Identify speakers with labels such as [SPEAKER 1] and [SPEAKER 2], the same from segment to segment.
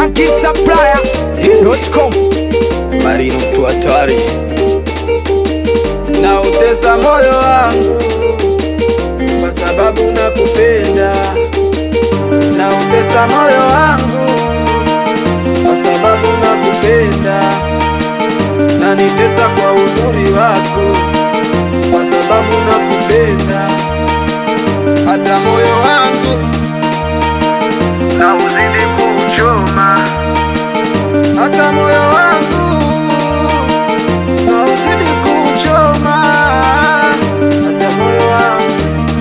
[SPEAKER 1] shankisupplier.com.
[SPEAKER 2] Marino mtu hatari, na utesa moyo wangu kwa sababu nakupenda. Na utesa moyo wangu kwa sababu nakupenda, na nitesa kwa uzuri wako kwa sababu nakupenda. Hata moyo wangu na uzidi kuchoma, hata moyo wangu na uzidi kuchoma, hata moyo wangu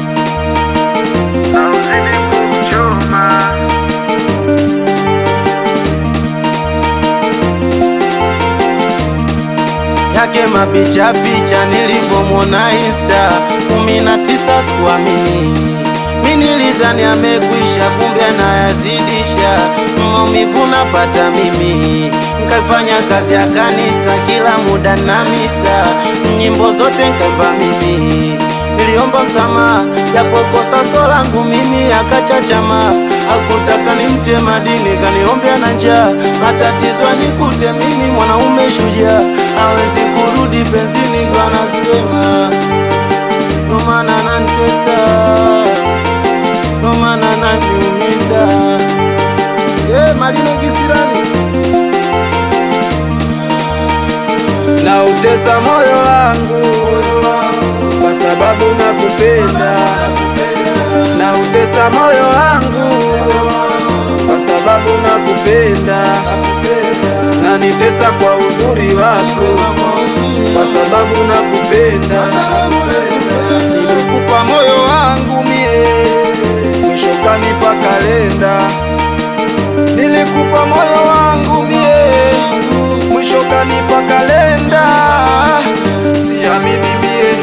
[SPEAKER 2] na uzidi kuchoma.
[SPEAKER 3] Yake mapicha picha nilivyomwona Insta 19 sikuamini. Mimi nilizani amekwisha, kumbe anayazidisha. Maumivu napata mimi, nkaifanya kazi ya kanisa, kila muda na misa, nyimbo zote nkaimba mimi. Niliomba msamaha japo kosa sio langu mimi, akachachama hakutaka nimche madini, kaniombea na njaa. Matatizo nikute mimi, mwanaume shujaa hawezi kurudi penzini, ndo anasema ndo maana ananitesa, ndo maana ananiumiza. Marino kisirani,
[SPEAKER 2] na utesa moyo wangu kwa sababu nakupenda. Na utesa moyo wangu kwa sababu nakupenda, na nitesa kwa uzuri wako kwa sababu nakupenda. Nilikupa moyo wangu mie, mwisho kanipa kalenda. Nilikupa moyo wangu mie, mwisho kanipa kalenda. Siamini mie,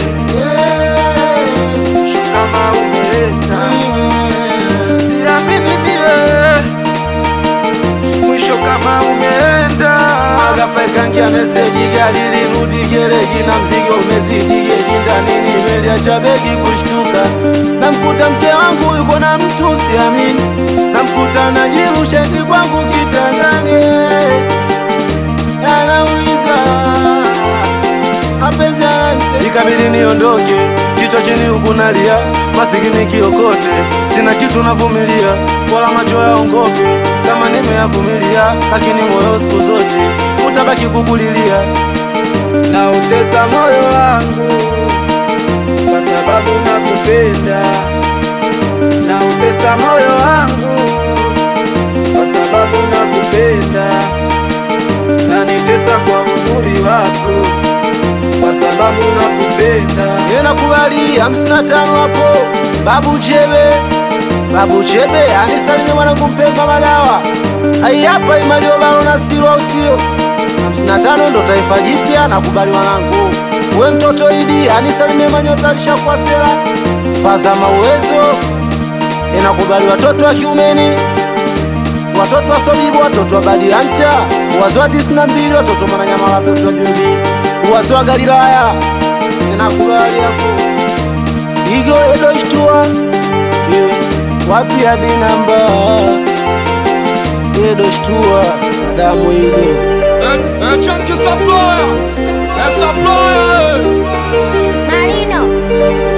[SPEAKER 2] mwisho kama umeenda. Siamini mie, mwisho kama umeenda.
[SPEAKER 3] Agafa ikangia meseji, gari lirudi gereji, na mzigo umezidi geji ndani, nimeliacha begi kushtuka. Namkuta mke wangu yuko na mtu siamini, namkuta najirusha eti kwangu kitandani. Anauliza mapenzi yanante, ikabidi niondoke, kichwa chini huku nalia, masikini kiokote, sina kitu navumilia, wala macho yaongoke kama nimeyavumilia, lakini moyo siku zote utabaki kukulilia.
[SPEAKER 2] Na utesa moyo wangu kwa sababu nakupenda. Na utesa moyo wangu kwa sababu nakupenda, na nitesa kwa uzuri wako kwa sababu nakupenda.
[SPEAKER 3] Nakubali 55 hapo Babu Chebe, Babu Chebe anisalimie mwanangu mpemba madawa. Hai hapa imalio balo na siro au sio 55 ndo taifa jipya. Nakubali mwanangu we mtoto Idi anisalimie manyota alishakuwa sera faza mawezo. Nakubali watoto wa kiumeni, watoto wa Sobibu, watoto wa Badianta, wazo wa 92, watoto Mananyama, watoto wa Jumbi, wazo wa Galilaya. Nakubali hapo Igo Edo Ishtua, wapi hadi namba Edo Ishtua Adamu Igo
[SPEAKER 1] Shankisupplier, supplier.
[SPEAKER 4] Marino